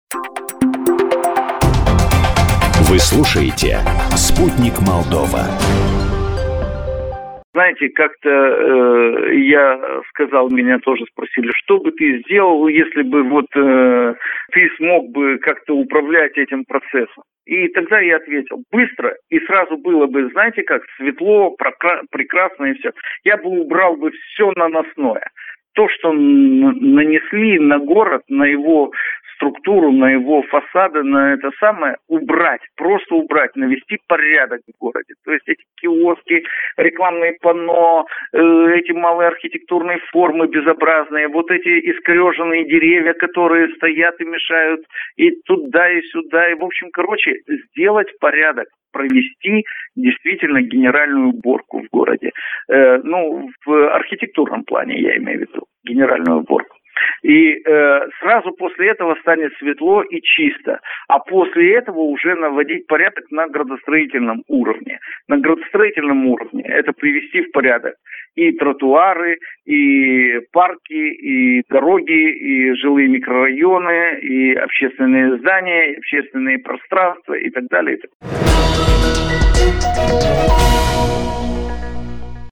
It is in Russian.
Вы слушаете «Спутник Молдова». Знаете, как-то я сказал, меня тоже спросили, что бы ты сделал, если бы ты смог бы как-то управлять этим процессом. И тогда я ответил, быстро, и сразу было бы, знаете, как светло, прекрасно и все. Я бы убрал бы все наносное. То, что нанесли на город, на его структуру, на его фасады, на это самое, убрать, просто убрать, навести порядок в городе. То есть эти киоски, рекламные панно, эти малые архитектурные формы безобразные, вот эти искореженные деревья, которые стоят и мешают и туда, и сюда. И, в общем, сделать порядок, провести действительно генеральную уборку в городе. В архитектурном плане я имею в виду, генеральную уборку. И сразу после этого станет светло и чисто. А после этого уже наводить порядок на градостроительном уровне. На градостроительном уровне это привести в порядок и тротуары, и парки, и дороги, и жилые микрорайоны, и общественные здания, и общественные пространства и так далее.